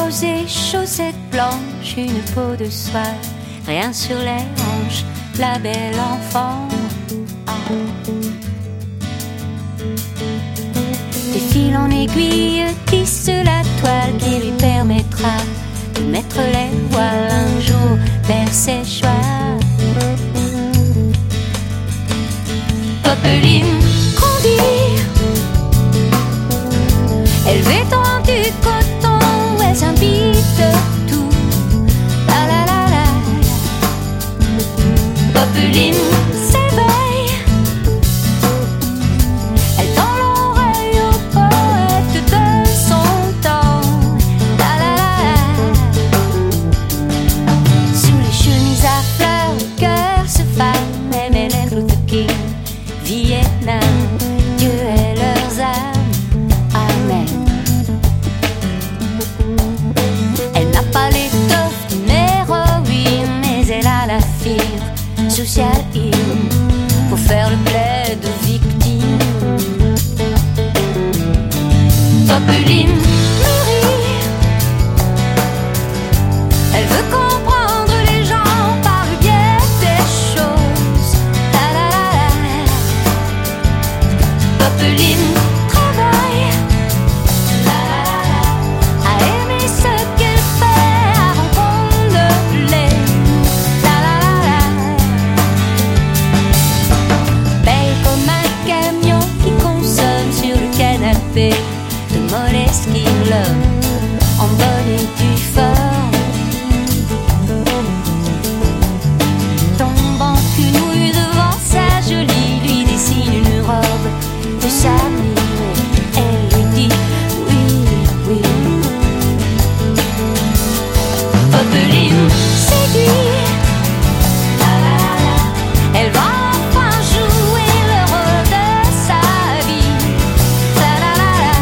rosée, chaussettes blanches, une peau de soie, rien sur les hanches, la belle enfant. Des fils en aiguille tisse la toile qui lui permettra de mettre les voiles un jour vers ses choix. Popeline grandit, élevée dans du coton, elle s'imbibe de tout. La la la la. Popeline s'éveille, elle tend l'oreille au poète de son temps. La la la la. Sous les chemises à fleurs, le cœur se fane, aimait les Luther Vienna, Dieu est leurs âmes, Amen. Elle n'a pas l'étoffe d'une héroïne, mais elle a la fibre sociale pour faire le plaid de victime. Popeline mûrit, elle veut comprendre les gens par le biais des choses. La la la la. Popeline travaille, la la la, à aimer ce qu'elle fait avant qu'on ne l'aime. La la la la. Belle comme un camion qui consomme sur le canapé de Moleskine l'homme en bonne et due forme. Tombant une ouïe devant sa jolie, lui dessine une robe de s'admirer. Elle lui dit oui, oui. Popeline séduit, la la la la. Elle va enfin jouer le rôle de sa vie. La la la la.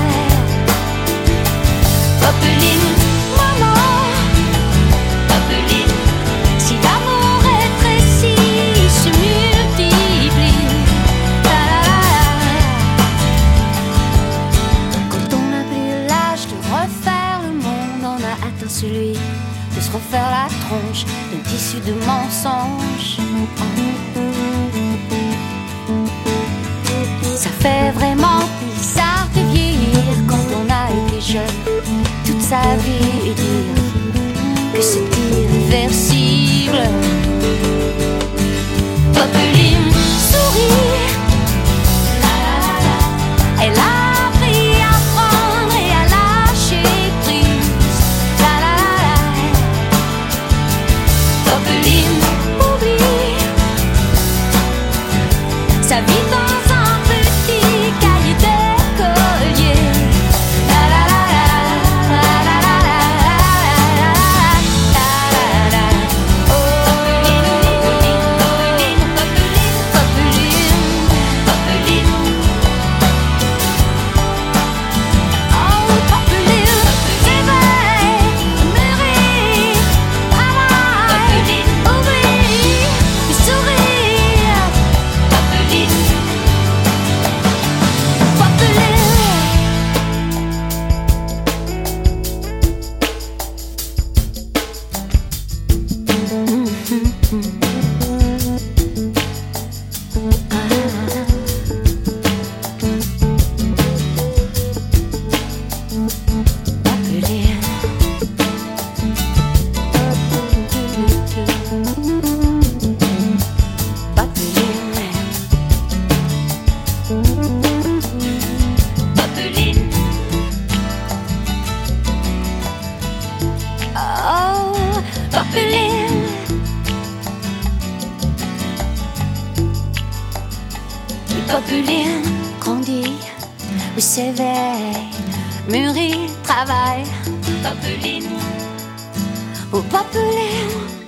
Popeline, maman. Popeline, si l'amour rétrécit, il se multiplie. La la la la. Quand on n'a plus l'âge de refaire le monde, on a atteint celui de se refaire la tronche d'un tissu de mensonges. Ça fait vraiment bizarre de vieillir quand on a été jeune toute sa vie et dire que c'est irréversible. Popeline sourit, la la la la. Elle a appris à prendre et à lâcher prise. La la la la. Popeline oublie sa vie dans un petit cahier d'écolier. La la la la, la la la la, la la la. Oh, Popeline, Popeline, Popeline. Oh, Popeline, s'éveille, mûrit, travaille, oublie, puis sourit. Popeline, Popeline. Popeline. Oh, Popeline. Popeline grandit, oui s'éveille, mûrit, travaille. Popeline, oh Popeline.